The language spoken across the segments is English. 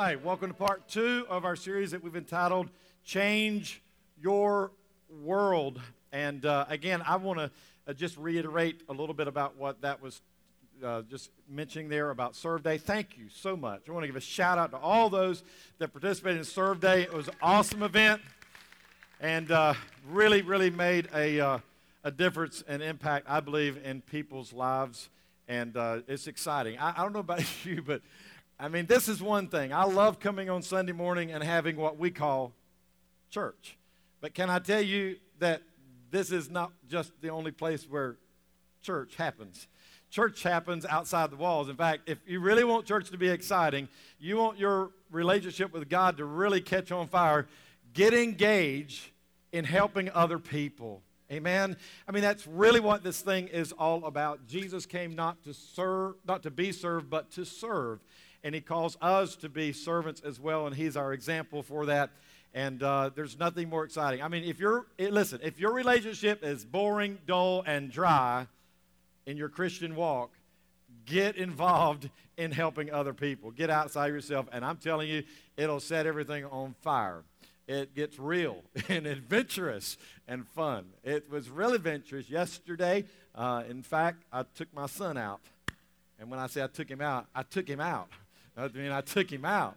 right, welcome to part 2 of our series that we've entitled Change Your World. And again, I want to just reiterate a little bit about what that was just mentioning there about Serve Day. Thank you so much. I want to give a shout out to all those that participated in Serve Day. It was an awesome event and really made a difference and impact, I believe, in people's lives. And it's exciting. I don't know about you, but I mean, this is one thing. I love coming on Sunday morning and having what we call church. But can I tell you that this is not just the only place where church happens. Church happens outside the walls. In fact, if you really want church to be exciting, you want your relationship with God to really catch on fire, get engaged in helping other people. Amen. I mean, that's really what this thing is all about. Jesus came not to be served, but to serve. And he calls us to be servants as well, and he's our example for that. And there's nothing more exciting. I mean, if your relationship is boring, dull, and dry in your Christian walk, get involved in helping other people. Get outside yourself, and I'm telling you, it'll set everything on fire. It gets real and adventurous and fun. It was really adventurous yesterday. In fact, I took my son out. And when I say I took him out, I took him out. I mean, I took him out.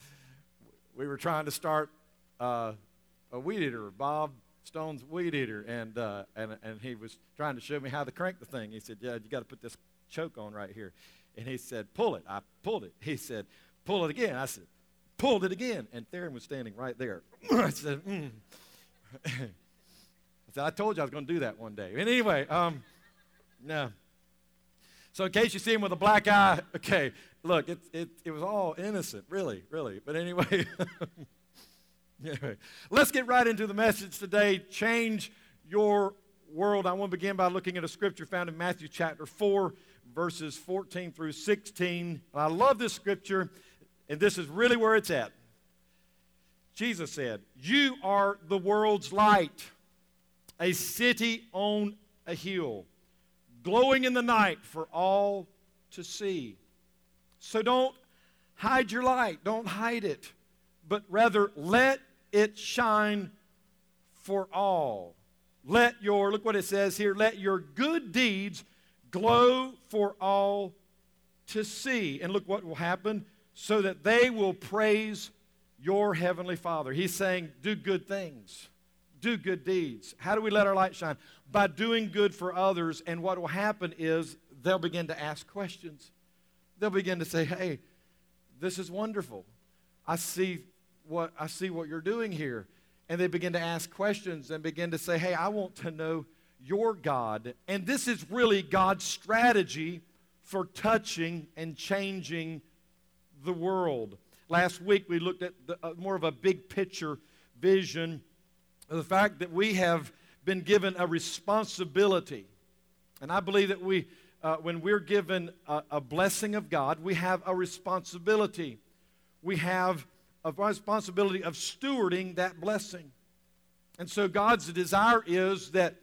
We were trying to start a weed eater, Bob Stone's weed eater, and he was trying to show me how to crank the thing. He said, "Yeah, you got to put this choke on right here." And he said, "Pull it." I pulled it. He said, "Pull it again." I said, "Pulled it again." And Theron was standing right there. I said, I said, "I told you I was going to do that one day." And anyway, no. So in case you see him with a black eye, okay, look, it was all innocent, really. But anyway, let's get right into the message today, Change Your World. I want to begin by looking at a scripture found in Matthew chapter 4, verses 14 through 16. I love this scripture, and this is really where it's at. Jesus said, "You are the world's light, a city on a hill, glowing in the night for all to see. So don't hide your light, don't hide it, but rather let it shine for all. Look what it says here, let your good deeds glow for all to see." And look what will happen, so that they will praise your heavenly Father. He's saying, do good things. Do good deeds. How do we let our light shine? By doing good for others, and what will happen is they'll begin to ask questions. They'll begin to say, "Hey, this is wonderful. I see what you're doing here." And they begin to ask questions and begin to say, "Hey, I want to know your God." And this is really God's strategy for touching and changing the world. Last week we looked at more of a big picture vision of the fact that we have been given a responsibility. And I believe that when we're given a blessing of God, we have a responsibility. We have a responsibility of stewarding that blessing. And so God's desire is that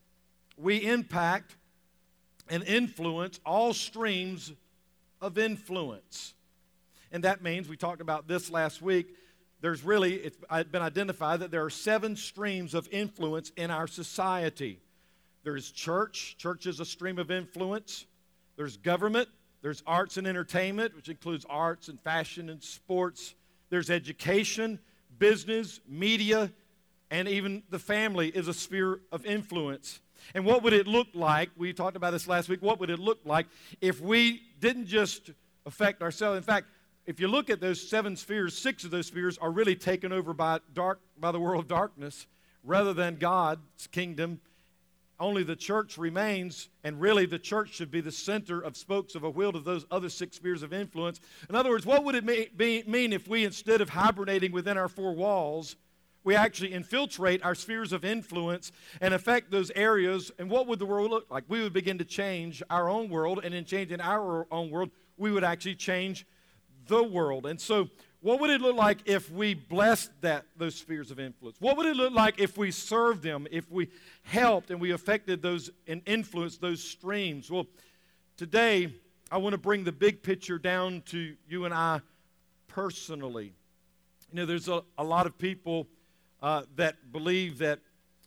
we impact and influence all streams of influence. And that means, we talked about this last week, it's been identified that there are 7 streams of influence in our society. There's church. Church is a stream of influence. There's government. There's arts and entertainment, which includes arts and fashion and sports. There's education, business, media, and even the family is a sphere of influence. And what would it look like, we talked about this last week, what would it look like if we didn't just affect ourselves? In fact, if you look at those 7 spheres, 6 of those spheres are really taken over by the world of darkness rather than God's kingdom. Only the church remains, and really the church should be the center of spokes of a wheel to those other 6 spheres of influence. In other words, what would it mean if we, instead of hibernating within our 4 walls, we actually infiltrate our spheres of influence and affect those areas? And what would the world look like? We would begin to change our own world, and in changing our own world, we would actually change the world. And so what would it look like if we blessed those spheres of influence? What would it look like if we served them, if we helped and we affected those and influenced those streams? Well, today I want to bring the big picture down to you and I personally. You know, there's a lot of people that believe that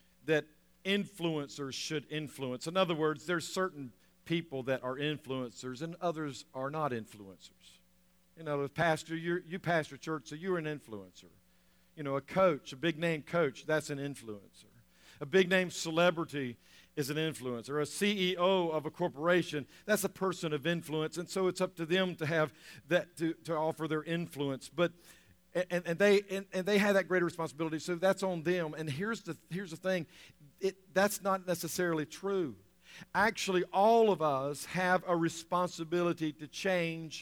influencers should influence. In other words, there's certain people that are influencers and others are not influencers. You know, as pastor, you pastor church, so you're an influencer. You know, a coach, a big-name coach, that's an influencer. A big-name celebrity is an influencer. A CEO of a corporation, that's a person of influence, and so it's up to them to have that, to offer their influence. But and they have that greater responsibility, so that's on them. And here's the thing, that's not necessarily true. Actually, all of us have a responsibility to change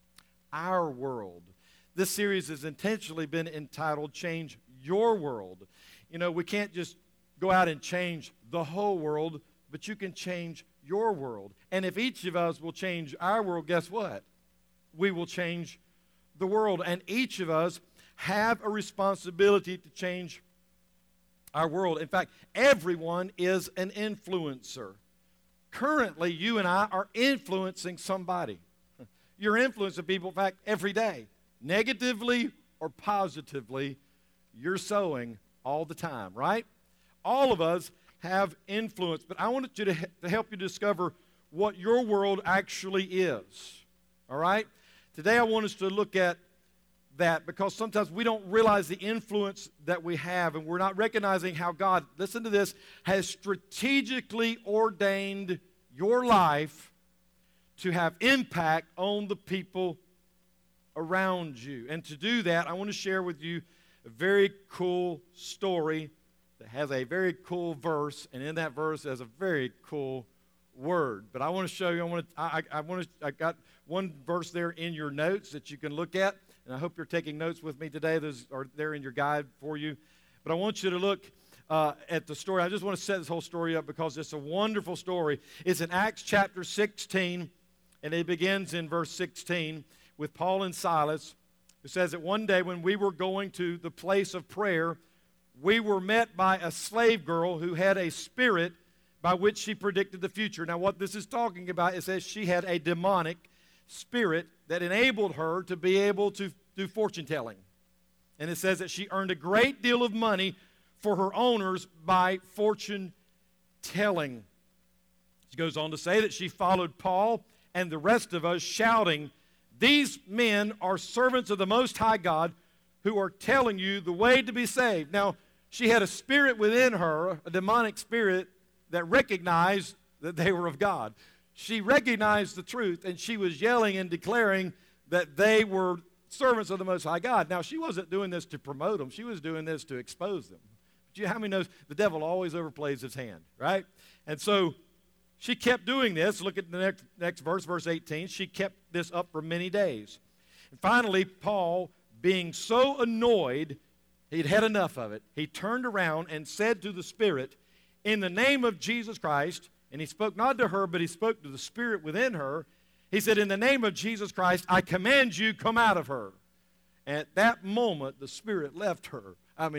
our world. This series has intentionally been entitled Change Your World. You know, we can't just go out and change the whole world, but you can change your world. And if each of us will change our world, guess what? We will change the world. And each of us have a responsibility to change our world. In fact, everyone is an influencer. Currently, you and I are influencing somebody. You're influencing people, in fact, every day. Negatively or positively, you're sowing all the time, right? All of us have influence, but I wanted you to help you discover what your world actually is, all right? Today I want us to look at that because sometimes we don't realize the influence that we have, and we're not recognizing how God, listen to this, has strategically ordained your life to have impact on the people around you. And to do that, I want to share with you a very cool story that has a very cool verse, and in that verse there's a very cool word. But I want to show you, I got one verse there in your notes that you can look at, and I hope you're taking notes with me today. Those are there in your guide for you. But I want you to look at the story. I just want to set this whole story up because it's a wonderful story. It's in Acts chapter 16, and it begins in verse 16 with Paul and Silas. It says that one day when we were going to the place of prayer, we were met by a slave girl who had a spirit by which she predicted the future. Now, what this is talking about, it says she had a demonic spirit that enabled her to be able to do fortune telling. And it says that she earned a great deal of money for her owners by fortune telling. She goes on to say that she followed Paul and the rest of us shouting, "These men are servants of the Most High God who are telling you the way to be saved." Now, she had a spirit within her, a demonic spirit, that recognized that they were of God. She recognized the truth, and she was yelling and declaring that they were servants of the Most High God. Now, she wasn't doing this to promote them. She was doing this to expose them. But you know how many knows the devil always overplays his hand, right? And so she kept doing this. Look at the next verse, verse 18. She kept this up for many days. And finally, Paul, being so annoyed, he'd had enough of it. He turned around and said to the spirit, "In the name of Jesus Christ," and he spoke not to her, but he spoke to the spirit within her. He said, "In the name of Jesus Christ, I command you, come out of her." And at that moment, the spirit left her.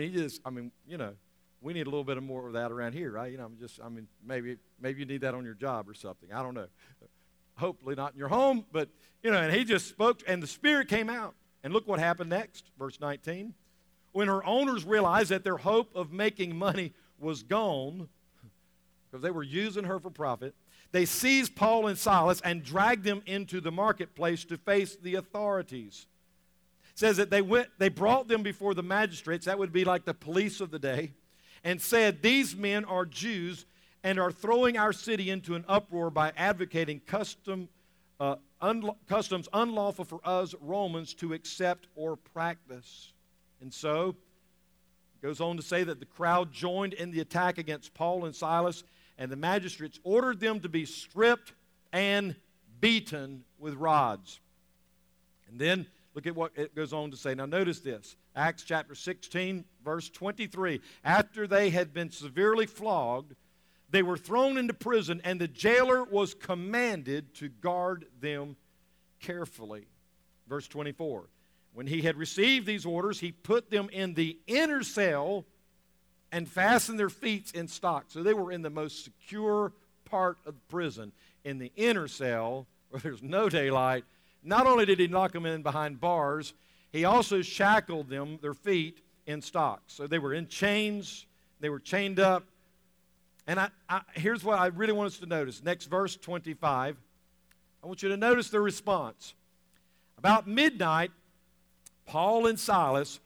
We need a little bit more of that around here, right? Maybe you need that on your job or something. I don't know. Hopefully not in your home, but, and he just spoke, and the spirit came out. And look what happened next, verse 19. When her owners realized that their hope of making money was gone, because they were using her for profit, they seized Paul and Silas and dragged them into the marketplace to face the authorities. It says that they brought them before the magistrates, that would be like the police of the day, and said, "These men are Jews and are throwing our city into an uproar by advocating customs unlawful for us Romans to accept or practice." And so, it goes on to say that the crowd joined in the attack against Paul and Silas, and the magistrates ordered them to be stripped and beaten with rods. And then, look at what it goes on to say. Now notice this. Acts chapter 16, verse 23. After they had been severely flogged, they were thrown into prison, and the jailer was commanded to guard them carefully. Verse 24. When he had received these orders, he put them in the inner cell and fastened their feet in stocks. So they were in the most secure part of the prison, in the inner cell where there's no daylight. Not only did he lock them in behind bars, He also shackled them, their feet, in stocks. So they were in chains. They were chained up. And here's what I really want us to notice. Next verse, 25. I want you to notice their response. About midnight, Paul and Silas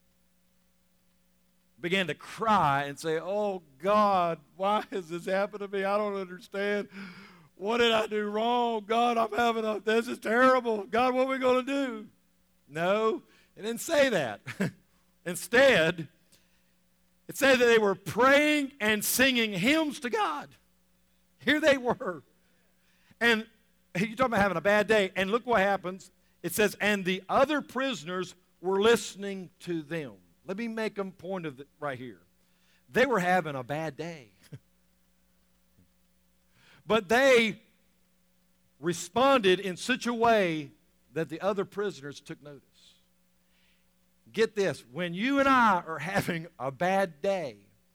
began to cry and say, "Oh, God, why has this happened to me? I don't understand. What did I do wrong? God, this is terrible. God, what are we going to do?" No, it didn't say that. Instead, it said that they were praying and singing hymns to God. Here they were. And you're talking about having a bad day. And look what happens. It says, and the other prisoners were listening to them. Let me make a point of it right here. They were having a bad day. But they responded in such a way that the other prisoners took notice. Get this, when you and I are having a bad day,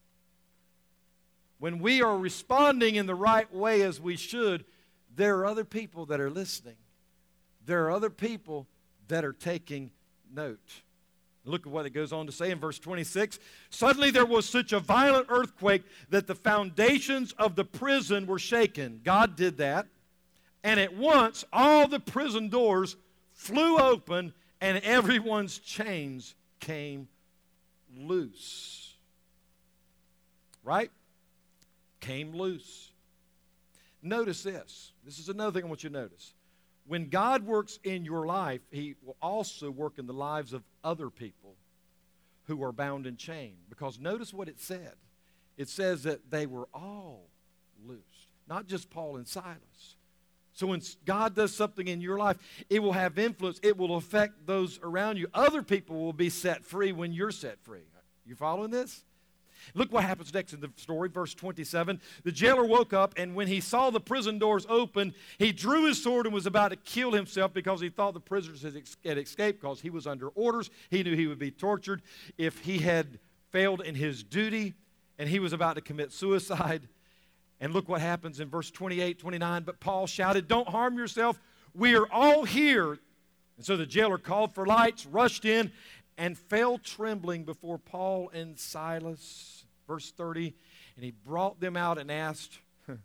when we are responding in the right way as we should, there are other people that are listening. There are other people that are taking note. Look at what it goes on to say in verse 26. Suddenly there was such a violent earthquake that the foundations of the prison were shaken. God did that. And at once all the prison doors flew open and everyone's chains came loose. Right? Came loose. Notice this. This is another thing I want you to notice. When God works in your life, He will also work in the lives of other people who are bound and chained. Because notice what it said. It says that they were all loosed, not just Paul and Silas. So when God does something in your life, it will have influence. It will affect those around you. Other people will be set free when you're set free. You following this? Look what happens next in the story, verse 27. The jailer woke up, and when he saw the prison doors open, he drew his sword and was about to kill himself because he thought the prisoners had escaped because he was under orders. He knew he would be tortured if he had failed in his duty, and he was about to commit suicide. And look what happens in verse 28, 29. But Paul shouted, "Don't harm yourself. We are all here." And so the jailer called for lights, rushed in, and fell trembling before Paul and Silas. Verse 30, and he brought them out and asked,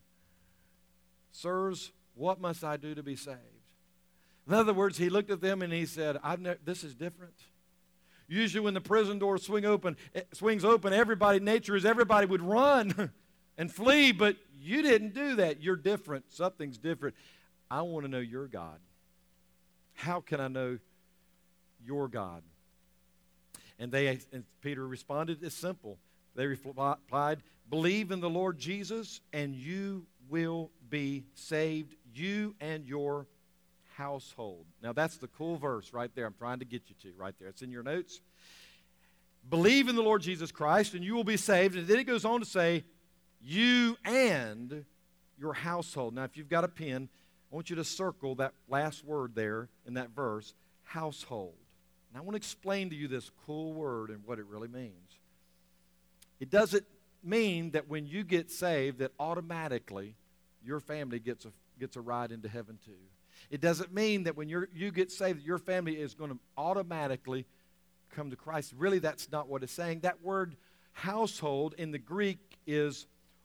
"Sirs, what must I do to be saved?" In other words, he looked at them and he said, "This is different. Usually when the prison door swings open, everybody would run and flee, but you didn't do that. You're different. Something's different. I want to know your God. How can I know your God?" And Peter responded, it's simple. They replied, "Believe in the Lord Jesus, and you will be saved, you and your household." Now, that's the cool verse right there I'm trying to get you to right there. It's in your notes. Believe in the Lord Jesus Christ, and you will be saved. And then it goes on to say, you and your household. Now, if you've got a pen, I want you to circle that last word there in that verse, household. And I want to explain to you this cool word and what it really means. It doesn't mean that when you get saved that automatically your family gets a ride into heaven too. It doesn't mean that when you get saved that your family is going to automatically come to Christ. Really, that's not what it's saying. That word household in the Greek is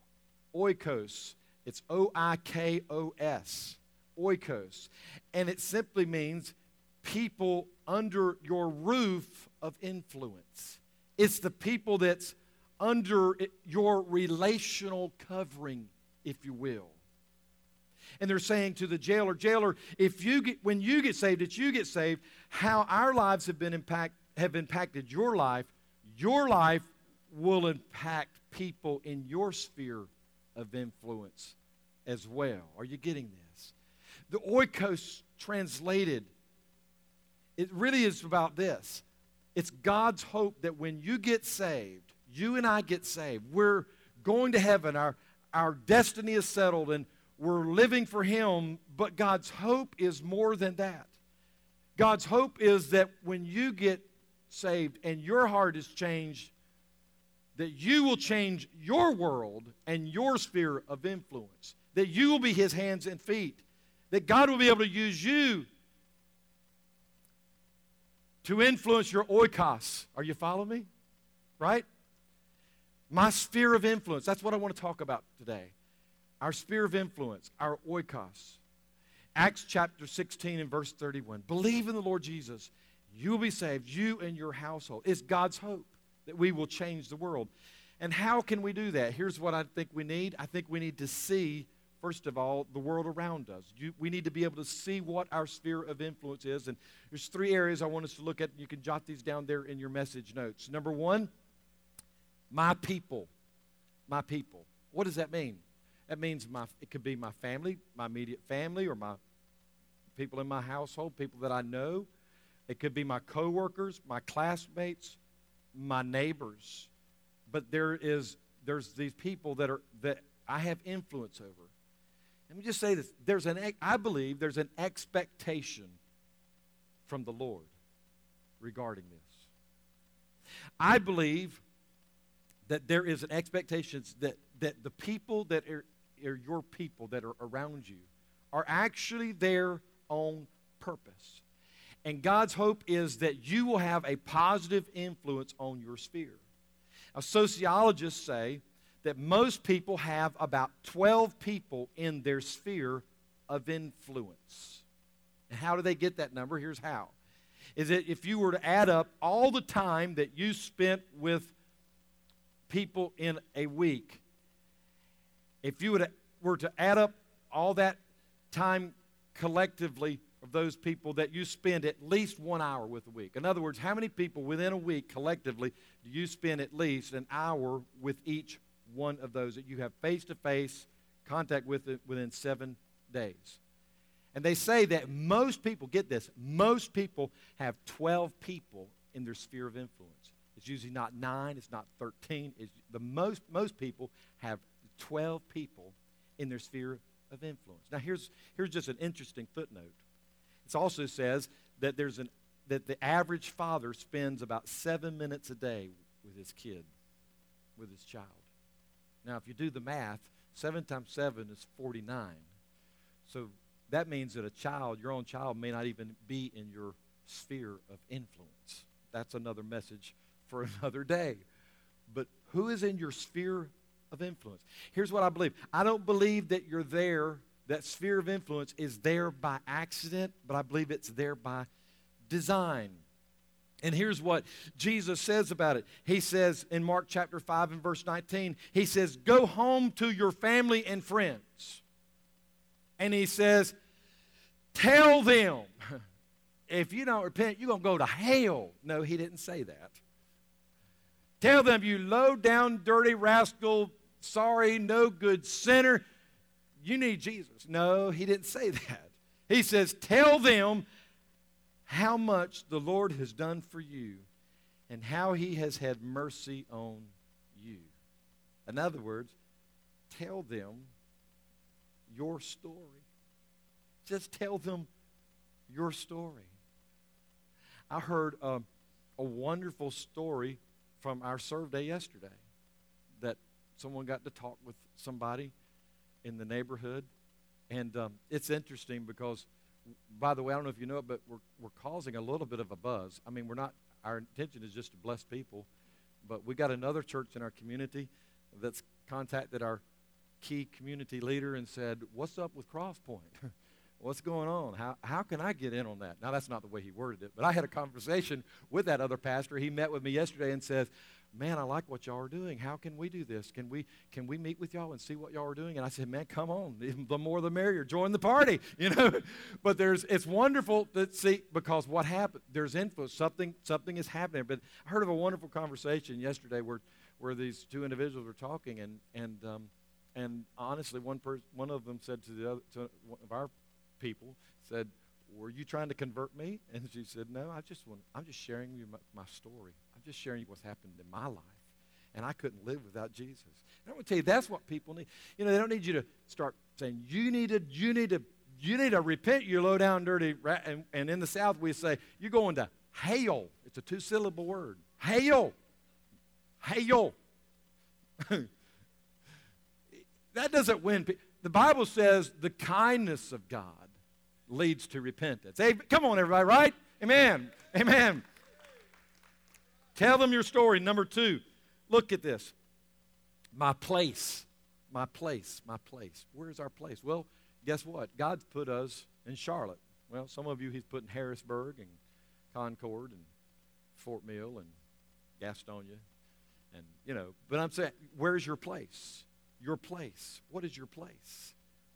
oikos. It's O-I-K-O-S. Oikos. And it simply means people under your roof of influence. It's the people that's under your relational covering, if you will. And they're saying to the jailer, when you get saved, how our lives have impacted your life will impact people in your sphere of influence as well. Are you getting this? The oikos translated, it really is about this. It's God's hope that when you get saved, you and I get saved, we're going to heaven, our destiny is settled, and we're living for Him, but God's hope is more than that. God's hope is that when you get saved and your heart is changed, that you will change your world and your sphere of influence, that you will be His hands and feet, that God will be able to use you to influence your oikos. Are you following me? Right? My sphere of influence. That's what I want to talk about today. Our sphere of influence, our oikos. Acts chapter 16 and verse 31. Believe in the Lord Jesus. You will be saved, you and your household. It's God's hope that we will change the world. And how can we do that? Here's what I think we need. I think we need to see, first of all, the world around us. We need to be able to see what our sphere of influence is. And there's 3 areas I want us to look at. You can jot these down there in your message notes. Number 1, my people. My people. What does that mean? That means it could be my family, my immediate family, or my people in my household, people that I know. It could be my coworkers, my classmates, my neighbors. But there's these people that I have influence over. Let me just say this. I believe there's an expectation from the Lord regarding this. I believe that there is an expectation that the people that are your people that are around you are actually there on purpose. And God's hope is that you will have a positive influence on your sphere. Now, sociologists say that most people have about 12 people in their sphere of influence. And how do they get that number? Here's how. Is that if you were to add up all the time that you spent with people in a week, if you were to add up all that time collectively of those people that you spend at least 1 hour with a week. In other words, how many people within a week collectively do you spend at least an hour with each one of those that you have face-to-face contact with within 7 days? And they say that most people, get this, most people have 12 people in their sphere of influence. It's usually not 9, it's not 13. Most people have 12 people in their sphere of influence. Now here's just an interesting footnote. It also says that that the average father spends about 7 minutes a day with his kid, with his child. Now, if you do the math, 7 times 7 is 49. So that means that your own child, may not even be in your sphere of influence. That's another message for another day. But who is in your sphere of influence? Here's what I believe. I don't believe that you're there. That sphere of influence is there by accident, but I believe it's there by design. And here's what Jesus says about it. He says in Mark chapter 5 and verse 19, he says, go home to your family and friends. And he says, tell them, if you don't repent, you're going to go to hell. No, he didn't say that. Tell them, you low down, dirty rascal, sorry, no good sinner, you need Jesus. No, he didn't say that. He says, tell them how much the Lord has done for you and how he has had mercy on you. In other words, tell them your story. Just tell them your story. I heard a wonderful story from our serve day yesterday that someone got to talk with somebody in the neighborhood. And it's interesting because, by the way, I don't know if you know it, but we're causing a little bit of a buzz. I mean, our intention is just to bless people, but we got another church in our community that's contacted our key community leader and said, what's up with Cross Point? What's going on? How can I get in on that? Now, that's not the way he worded it, but I had a conversation with that other pastor. He met with me yesterday and says, man, I like what y'all are doing. How can we do this? Can we meet with y'all and see what y'all are doing? And I said, man, come on. The more the merrier. Join the party, you know. But it's wonderful to see, because what happened, there's influence. Something is happening. But I heard of a wonderful conversation yesterday where these two individuals were talking, and honestly, one of them said to one of our people, said, were you trying to convert me? And she said, no, I'm just sharing you my story. I'm just sharing you what's happened in my life. And I couldn't live without Jesus. And I'm going to tell you, that's what people need. You know, they don't need you to start saying, you need to repent, you low down, dirty rat. And in the South, we say, you're going to hell. It's a 2-syllable word. Hell. Hell. That doesn't win people. The Bible says the kindness of God leads to repentance. Hey, come on, everybody, right? Amen. Amen. Tell them your story. Number 2, look at this. My place. My place. My place. Where's our place? Well, guess what? God's put us in Charlotte. Well, some of you He's put in Harrisburg and Concord and Fort Mill and Gastonia. And, but I'm saying, where's your place? Your place. What is your place?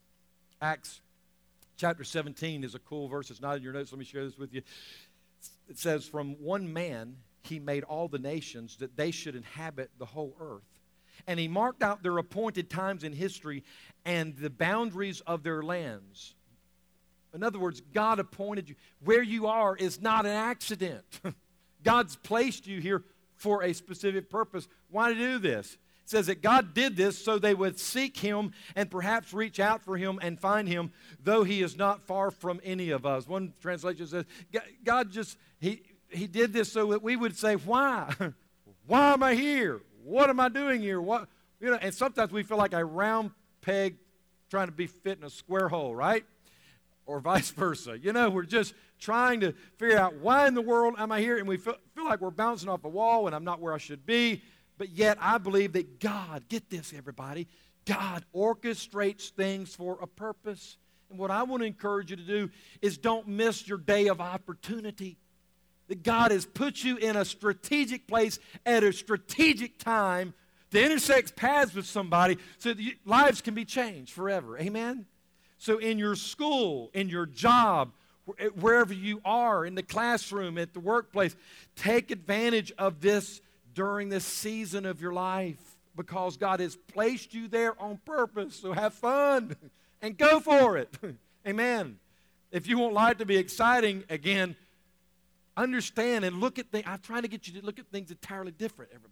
Acts chapter 17 is a cool verse. It's not in your notes. Let me share this with you. It says, from one man He made all the nations that they should inhabit the whole earth. And He marked out their appointed times in history and the boundaries of their lands. In other words, God appointed you. Where you are is not an accident. God's placed you here for a specific purpose. Why do this? It says that God did this so they would seek Him and perhaps reach out for Him and find Him, though He is not far from any of us. One translation says, God just, He did this so that we would say, why? Why am I here? What am I doing here? And sometimes we feel like a round peg trying to be fit in a square hole, right? Or vice versa. We're just trying to figure out why in the world am I here? And we feel like we're bouncing off a wall and I'm not where I should be. But yet I believe that God, get this everybody, God orchestrates things for a purpose. And what I want to encourage you to do is don't miss your day of opportunity. That God has put you in a strategic place at a strategic time to intersect paths with somebody so that lives can be changed forever. Amen? So in your school, in your job, wherever you are, in the classroom, at the workplace, take advantage of this during this season of your life because God has placed you there on purpose. So have fun and go for it. Amen. If you want life to be exciting, again, understand and look at things. I'm trying to get you to look at things entirely different, everybody.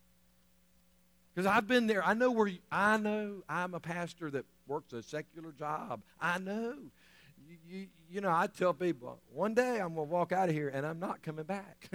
Because I've been there. I know I'm a pastor that works a secular job. I know. I tell people, one day I'm going to walk out of here and I'm not coming back.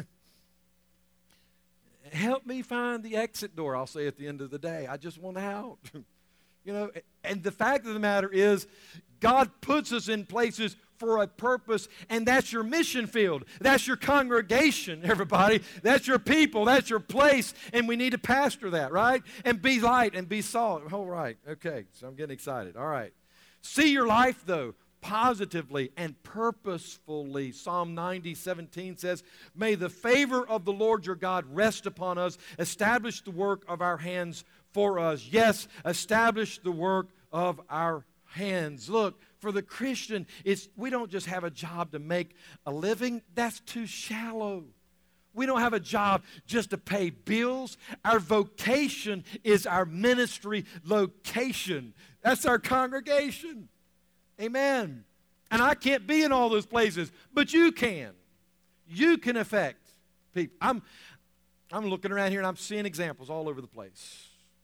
Help me find the exit door, I'll say at the end of the day. I just want out. And the fact of the matter is, God puts us in places for a purpose, and that's your mission field. That's your congregation, everybody. That's your people. That's your place, and we need to pastor that, right? And be light and be salt. All right, okay, so I'm getting excited. All right. See your life, though, positively and purposefully. Psalm 90:17 says, may the favor of the Lord your God rest upon us. Establish the work of our hands for us. Yes, establish the work of our hands. Look, for the Christian, we don't just have a job to make a living. That's too shallow. We don't have a job just to pay bills. Our vocation is our ministry location. That's our congregation. Amen. And I can't be in all those places, but you can. You can affect people. I'm looking around here and I'm seeing examples all over the place.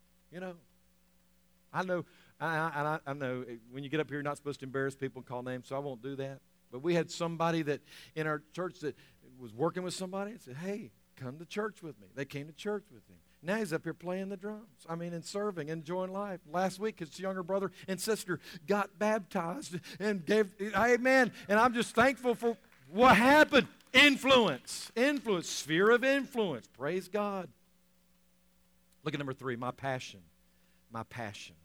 I know when you get up here, you're not supposed to embarrass people and call names, so I won't do that. But we had somebody that in our church that was working with somebody and said, hey, come to church with me. They came to church with me. Now he's up here playing the drums. And serving, enjoying life. Last week, his younger brother and sister got baptized and gave, amen. And I'm just thankful for what happened. Influence, sphere of influence. Praise God. Look at number 3, my passion. My passion.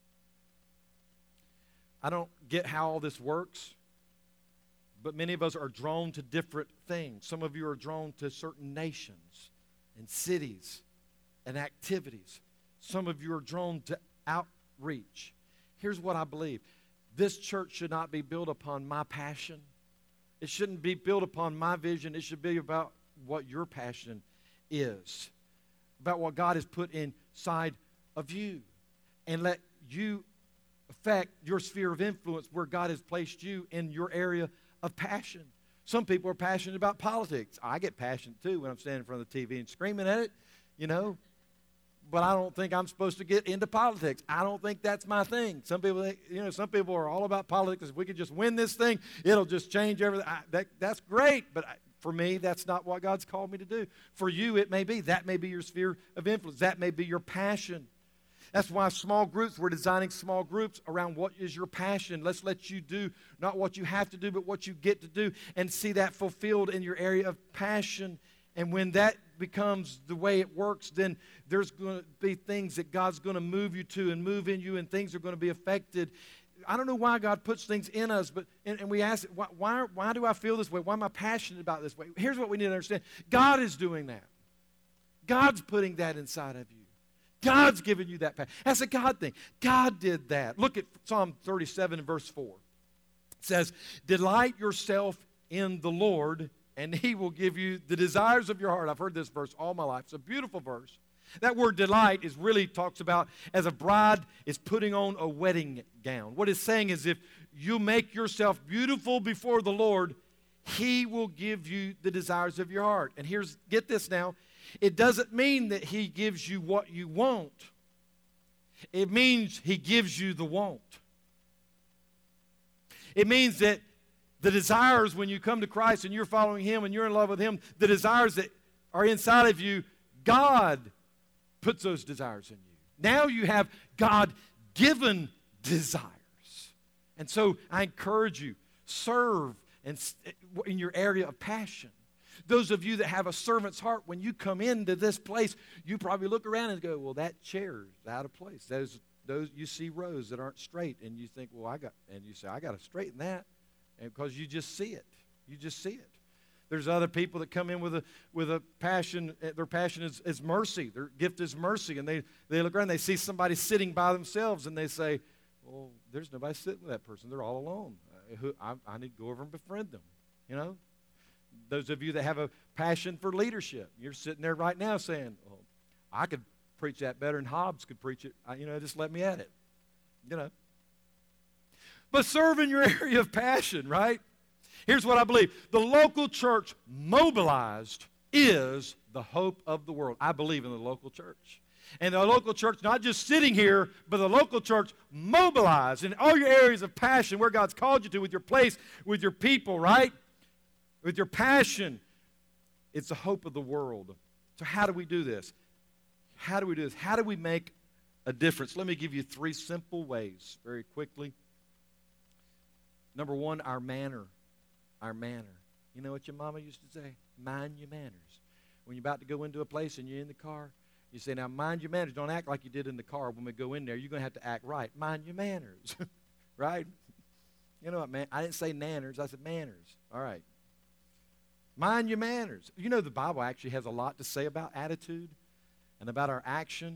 I don't get how all this works, but many of us are drawn to different things. Some of you are drawn to certain nations and cities and activities. Some of you are drawn to outreach. Here's what I believe. This church should not be built upon my passion. It shouldn't be built upon my vision. It should be about what your passion is, about what God has put inside of you, and let you affect your sphere of influence where God has placed you in your area of passion. Some people are passionate about politics. I get passionate too when I'm standing in front of the TV and screaming at it, But I don't think I'm supposed to get into politics. I don't think that's my thing. Some people are all about politics. If we could just win this thing, it'll just change everything. That's great, but for me, that's not what God's called me to do. For you, it may be. That may be your sphere of influence. That may be your passion. That's why we're designing small groups around what is your passion. Let's let you do not what you have to do, but what you get to do, and see that fulfilled in your area of passion. And when that becomes the way it works, then there's going to be things that God's going to move you to and move in you, and things are going to be affected. I don't know why God puts things in us, but and we ask, why do I feel this way? Why am I passionate about this way? Here's what we need to understand. God is doing that. God's putting that inside of you. God's giving you that passion. That's a God thing. God did that. Look at Psalm 37 and verse 4. It says, delight yourself in the Lord, and He will give you the desires of your heart. I've heard this verse all my life. It's a beautiful verse. That word delight is really talks about as a bride is putting on a wedding gown. What it's saying is if you make yourself beautiful before the Lord, He will give you the desires of your heart. And get this now, it doesn't mean that He gives you what you want. It means He gives you the want. It means that the desires when you come to Christ and you're following Him and you're in love with Him, the desires that are inside of you, God puts those desires in you. Now you have God-given desires. And so I encourage you, serve in your area of passion. Those of you that have a servant's heart, when you come into this place, you probably look around and go, well, that chair is out of place. Those you see rows that aren't straight, and you think, well, I got to straighten that, and because you just see it. You just see it. There's other people that come in with a passion. Their passion is mercy. Their gift is mercy. And they look around, they see somebody sitting by themselves, and they say, well, there's nobody sitting with that person. They're all alone. I need to go over and befriend them. You know? Those of you that have a passion for leadership, you're sitting there right now saying, well, I could preach that better than Hobbes could preach it. Just let me at it. But serve in your area of passion, right? Here's what I believe. The local church mobilized is the hope of the world. I believe in the local church. And the local church, not just sitting here, but the local church mobilized in all your areas of passion where God's called you to, with your place, with your people, right? With your passion. It's the hope of the world. So how do we do this? How do we do this? How do we make a difference? Let me give you 3 simple ways very quickly. Number 1, our manner. Our manner. You know what your mama used to say? Mind your manners. When you're about to go into a place and you're in the car, you say, now mind your manners. Don't act like you did in the car. When we go in there, you're going to have to act right. Mind your manners. Right? You know what, man? I didn't say nanners. I said manners. All right. Mind your manners. You know the Bible actually has a lot to say about attitude and about our action.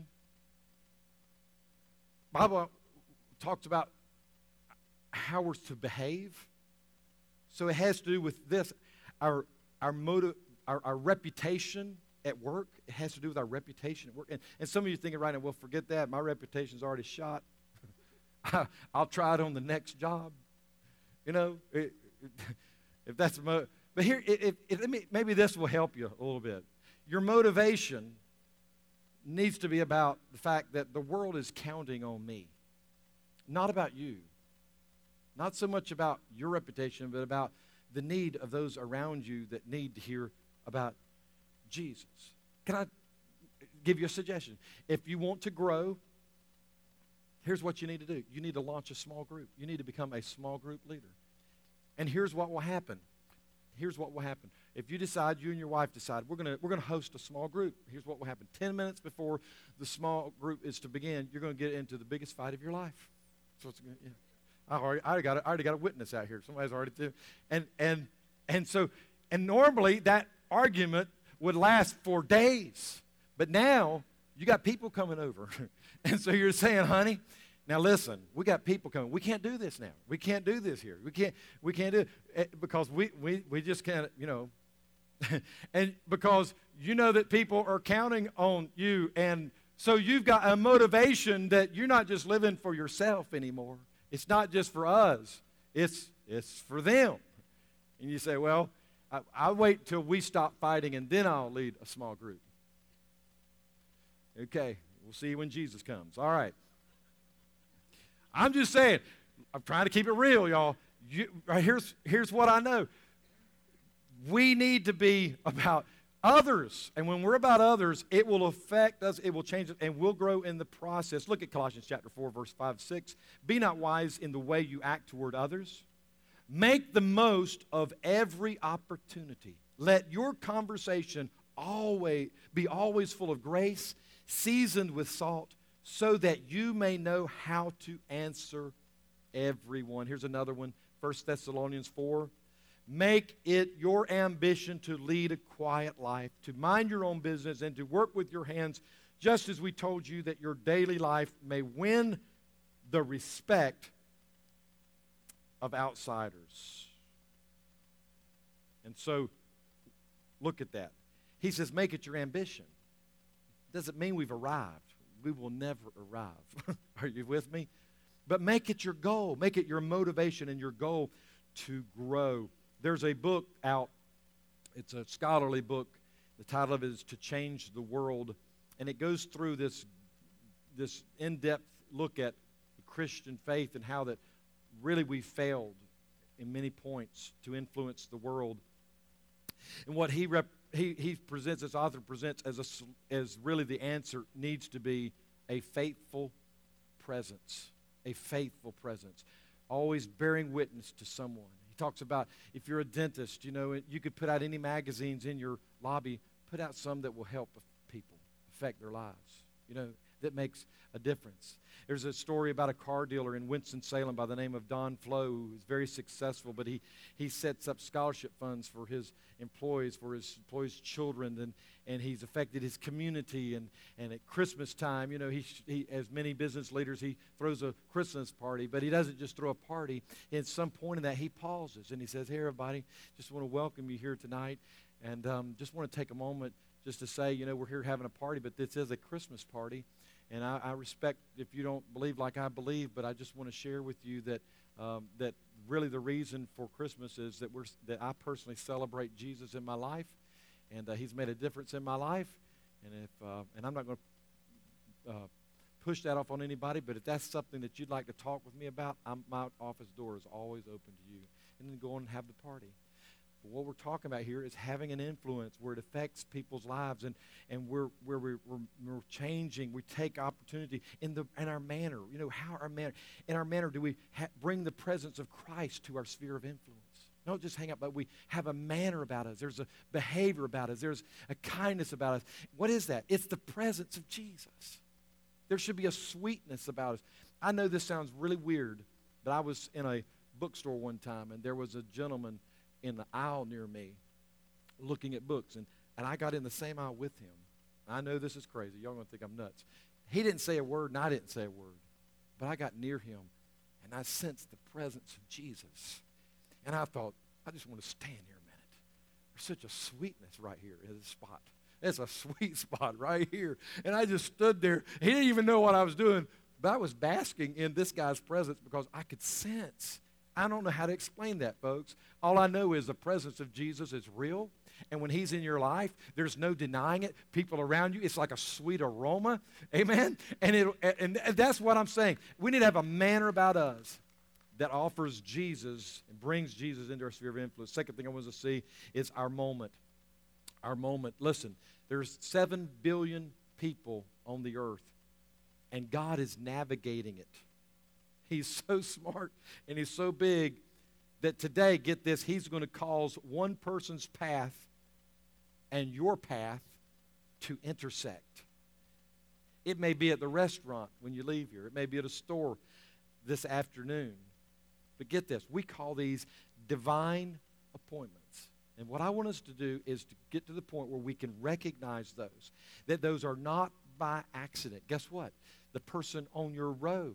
The Bible talks about how we're to behave. So it has to do with this, our motive, our reputation at work. It has to do with our reputation at work. And some of you are thinking right now, well, forget that. My reputation's already shot. I'll try it on the next job. If that's but here, maybe this will help you a little bit. Your motivation needs to be about the fact that the world is counting on me, not about you. Not so much about your reputation, but about the need of those around you that need to hear about Jesus. Can I give you a suggestion? If you want to grow, here's what you need to do. You need to launch a small group. You need to become a small group leader. And here's what will happen. Here's what will happen. If you and your wife decide, we're going to host a small group, here's what will happen. 10 minutes before the small group is to begin, you're going to get into the biggest fight of your life. So it's I already got a witness out here. Somebody's already through. And normally that argument would last for days. But now you got people coming over. And so you're saying, honey, now listen, we got people coming. We can't do this now. We can't do this here. We can't do it because we just can't, and because you know that people are counting on you. And so you've got a motivation that you're not just living for yourself anymore. It's not just for us. It's for them. And you say, well, I'll wait till we stop fighting and then I'll lead a small group. Okay, we'll see you when Jesus comes. All right. I'm just saying, I'm trying to keep it real, y'all. Here's what I know. We need to be about others. And when we're about others, it will affect us, it will change us, and we'll grow in the process. Look at Colossians chapter 4, verse 5, 6. Be not wise in the way you act toward others. Make the most of every opportunity. Let your conversation be always full of grace, seasoned with salt, so that you may know how to answer everyone. Here's another one, 1 Thessalonians 4. Make it your ambition to lead a quiet life, to mind your own business, and to work with your hands, just as we told you, that your daily life may win the respect of outsiders. And so, look at that. He says, make it your ambition. Doesn't mean we've arrived. We will never arrive. Are you with me? But make it your goal. Make it your motivation and your goal to grow. There's a book out. It's a scholarly book. The title of it is To Change the World. And it goes through this in-depth look at the Christian faith and how that really we failed in many points to influence the world. And what he presents, this author presents as really the answer needs to be a faithful presence. A faithful presence. Always bearing witness to someone. He talks about if you're a dentist, you could put out any magazines in your lobby, put out some that will help people, affect their lives. That makes a difference. There's a story about a car dealer in Winston-Salem by the name of Don Flo, who is very successful, but he sets up scholarship funds for his employees, children, and he's affected his community. And at Christmas time, he as many business leaders, he throws a Christmas party, but he doesn't just throw a party. At some point in that, he pauses, and he says, hey, everybody, just want to welcome you here tonight, and just want to take a moment just to say, we're here having a party, but this is a Christmas party. And I respect if you don't believe like I believe, but I just want to share with you that that really the reason for Christmas is that I personally celebrate Jesus in my life, and He's made a difference in my life. And I'm not going to push that off on anybody, but if that's something that you'd like to talk with me about, my office door is always open to you. And then go on and have the party. But what we're talking about here is having an influence where it affects people's lives, and we're changing. We take opportunity in our manner. In our manner do we bring the presence of Christ to our sphere of influence? Don't just hang out, but we have a manner about us. There's a behavior about us. There's a kindness about us. What is that? It's the presence of Jesus. There should be a sweetness about us. I know this sounds really weird, but I was in a bookstore one time, and there was a gentleman in the aisle near me looking at books, and I got in the same aisle with him. I know this is crazy. Y'all going to think I'm nuts. He didn't say a word, and I didn't say a word, but I got near him, and I sensed the presence of Jesus, and I thought, I just want to stand here a minute. There's such a sweetness right here in this spot. It's a sweet spot right here, and I just stood there. He didn't even know what I was doing, but I was basking in this guy's presence because I could sense. I don't know how to explain that, folks. All I know is the presence of Jesus is real. And when He's in your life, there's no denying it. People around you, it's like a sweet aroma. Amen? And that's what I'm saying. We need to have a manner about us that offers Jesus and brings Jesus into our sphere of influence. Second thing I want us to see is our moment. Our moment. Listen, there's 7 billion people on the earth, and God is navigating it. He's so smart and He's so big that today, get this, He's going to cause one person's path and your path to intersect. It may be at the restaurant when you leave here. It may be at a store this afternoon. But get this, we call these divine appointments. And what I want us to do is to get to the point where we can recognize those, that those are not by accident. Guess what? The person on your row,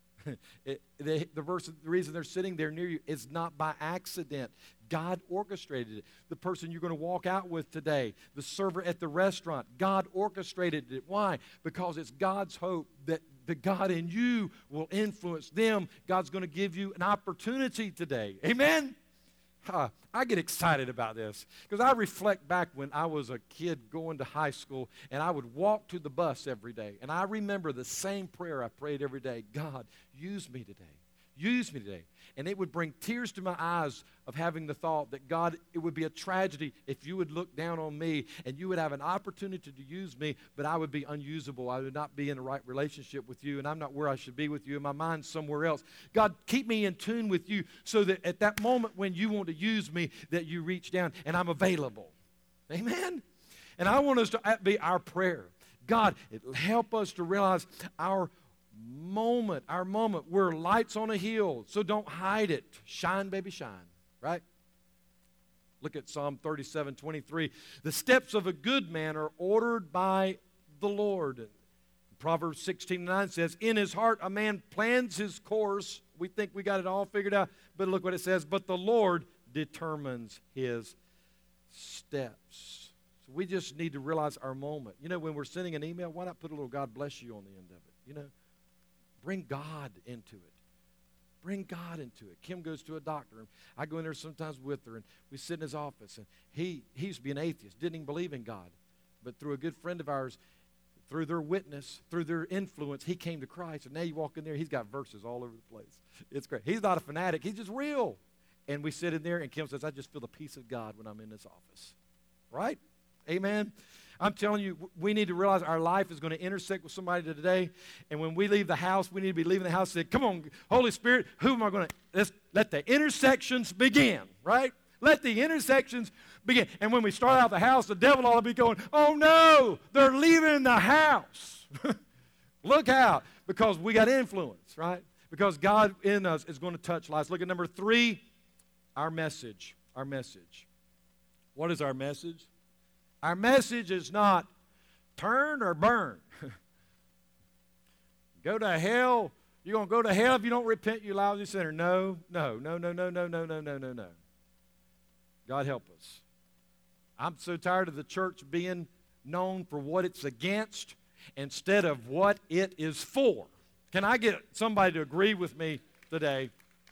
the reason they're sitting there near you is not by accident. God orchestrated it. The person you're going to walk out with today, the server at the restaurant, God orchestrated it. Why? Because it's God's hope that the God in you will influence them. God's going to give you an opportunity today. Amen? I get excited about this because I reflect back when I was a kid going to high school, and I would walk to the bus every day. And I remember the same prayer I prayed every day. God, use me today. Use me today. And it would bring tears to my eyes of having the thought that, God, it would be a tragedy if you would look down on me and you would have an opportunity to use me, but I would be unusable. I would not be in the right relationship with you, and I'm not where I should be with you, and my mind's somewhere else. God, keep me in tune with you so that at that moment when you want to use me, that you reach down and I'm available. Amen? And I want us to be our prayer. God, help us to realize our moment. We're lights on a hill, so don't hide it. Shine, baby, shine, right? Look at Psalm 37:23. The steps of a good man are ordered by the Lord. Proverbs 16:9 says, in his heart a man plans his course. We think we got it all figured out, but look what it says. But the Lord determines his steps. So we just need to realize our moment. You know, when we're sending an email, why not put a little God bless you on the end of it? You know, bring God into it. Bring God into it. Kim goes to a doctor, and I go in there sometimes with her, and we sit in his office, and he used to be an atheist, didn't even believe in God. But through a good friend of ours, through their witness, through their influence, he came to Christ. And now you walk in there, he's got verses all over the place. It's great. He's not a fanatic. He's just real. And we sit in there, and Kim says, I just feel the peace of God when I'm in this office. Right? Amen? I'm telling you, we need to realize our life is going to intersect with somebody today. And when we leave the house, we need to be leaving the house and say, come on, Holy Spirit, who am I going to? Let the intersections begin, right? Let the intersections begin. And when we start out the house, the devil ought to be going, oh no, they're leaving the house. Look out, because we got influence, right? Because God in us is going to touch lives. Look at number 3, our message. Our message. What is our message? Our message is not turn or burn. Go to hell. You're going to go to hell if you don't repent, you lousy sinner. No. God help us. I'm so tired of the church being known for what it's against instead of what it is for. Can I get somebody to agree with me today?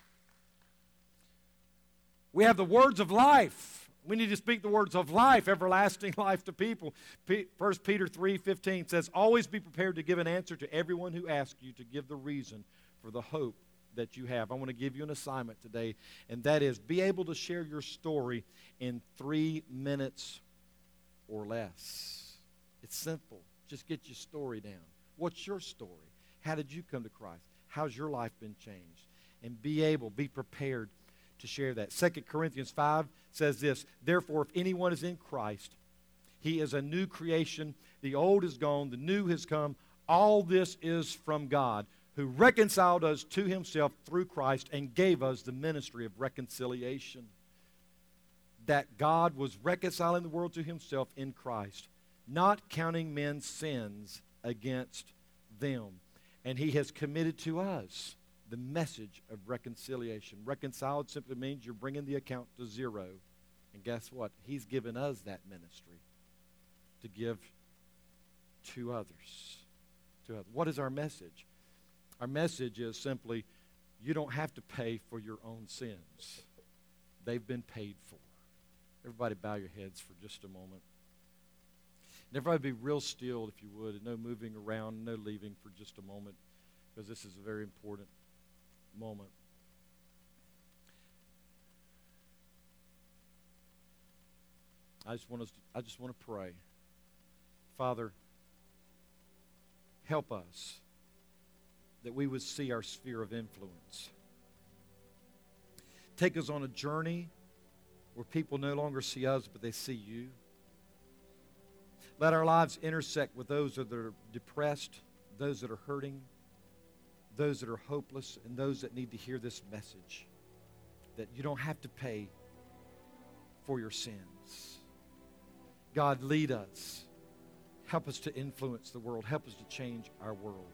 We have the words of life. We need to speak the words of life, everlasting life to people. 1 Peter 3:15 says, always be prepared to give an answer to everyone who asks you to give the reason for the hope that you have. I want to give you an assignment today, and that is be able to share your story in 3 minutes or less. It's simple. Just get your story down. What's your story? How did you come to Christ? How's your life been changed? And be prepared to share that. 2 Corinthians 5 says this, therefore, if anyone is in Christ, he is a new creation. The old is gone, the new has come. All this is from God, who reconciled us to himself through Christ and gave us the ministry of reconciliation. That God was reconciling the world to himself in Christ, not counting men's sins against them. And he has committed to us the message of reconciliation. Reconciled simply means you're bringing the account to zero. And guess what? He's given us that ministry to give to others. What is our message? Our message is simply, you don't have to pay for your own sins. They've been paid for. Everybody bow your heads for just a moment. And everybody be real still, if you would, and no moving around, no leaving for just a moment, because this is a very important moment. I just want to pray. Father, help us that we would see our sphere of influence. Take us on a journey where people no longer see us, but they see you. Let our lives intersect with those that are depressed, those that are hurting, those that are hopeless, and those that need to hear this message, that you don't have to pay for your sins. God, lead us. Help us to influence the world. Help us to change our world.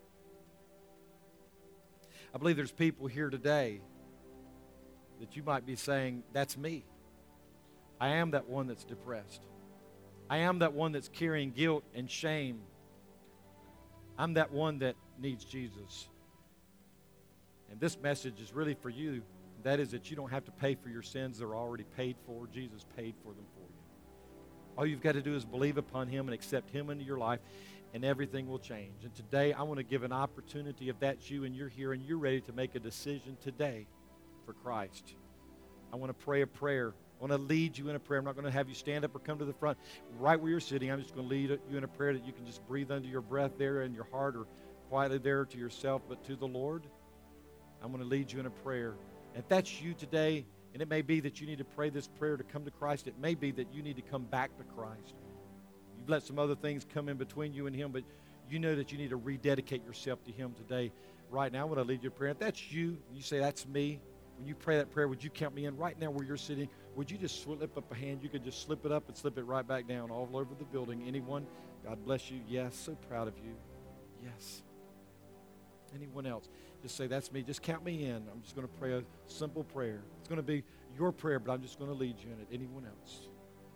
I believe there's people here today that you might be saying, that's me. I am that one that's depressed. I am that one that's carrying guilt and shame. I'm that one that needs Jesus. And this message is really for you. That is that you don't have to pay for your sins. They're already paid for. Jesus paid for them for you. All you've got to do is believe upon him and accept him into your life, and everything will change. And today I want to give an opportunity, if that's you and you're here and you're ready to make a decision today for Christ. I want to pray a prayer. I want to lead you in a prayer. I'm not going to have you stand up or come to the front. Right where you're sitting, I'm just going to lead you in a prayer that you can just breathe under your breath there in your heart, or quietly there to yourself, but to the Lord. I'm going to lead you in a prayer. And if that's you today, and it may be that you need to pray this prayer to come to Christ. It may be that you need to come back to Christ. You've let some other things come in between you and Him, but you know that you need to rededicate yourself to Him today. Right now, when I lead you in prayer, if that's you, you say, that's me. When you pray that prayer, would you count me in right now where you're sitting? Would you just slip up a hand? You could just slip it up and slip it right back down all over the building. Anyone? God bless you. Yes, so proud of you. Yes. Anyone else? Just say, that's me. Just count me in. I'm just going to pray a simple prayer. It's going to be your prayer, but I'm just going to lead you in it. Anyone else?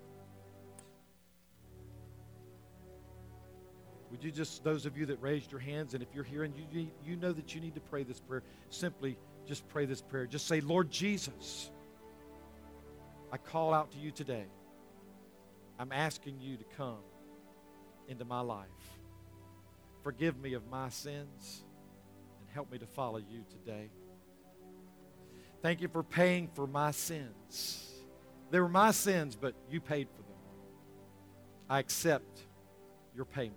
Would you just, those of you that raised your hands, and if you're here and you know that you need to pray this prayer, simply just pray this prayer. Just say, Lord Jesus, I call out to you today. I'm asking you to come into my life. Forgive me of my sins and help me to follow you today. Thank you for paying for my sins. They were my sins, but you paid for them. I accept your payment.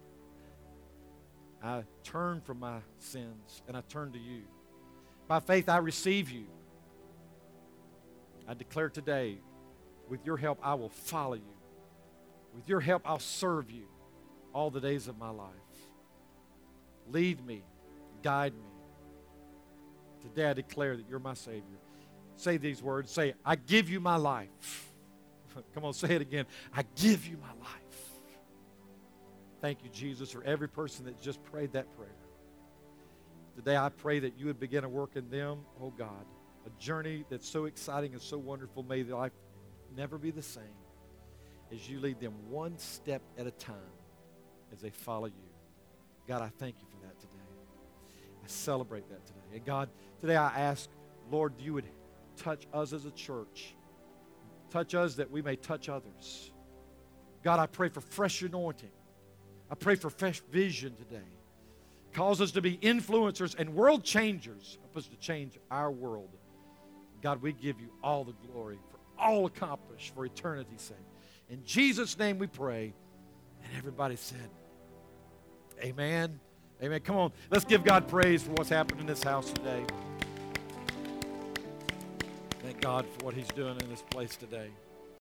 I turn from my sins and I turn to you. By faith, I receive you. I declare today, with your help, I will follow you. With your help, I'll serve you all the days of my life. Lead me, guide me. Today, I declare that you're my Savior. Say these words. Say, I give you my life. Come on, say it again. I give you my life. Thank you, Jesus, for every person that just prayed that prayer. Today, I pray that you would begin to work in them, oh God, a journey that's so exciting and so wonderful. May their life never be the same as you lead them one step at a time as they follow you. God, I thank you for that today. I celebrate that today. And God, today I ask, Lord, you would touch us as a church. Touch us that we may touch others. God, I pray for fresh anointing. I pray for fresh vision today. Cause us to be influencers and world changers. Help us to change our world. God, we give you all the glory for all accomplished for eternity's sake. In Jesus' name we pray. And everybody said, amen. Amen. Come on, let's give God praise for what's happened in this house today. Thank God for what He's doing in this place today.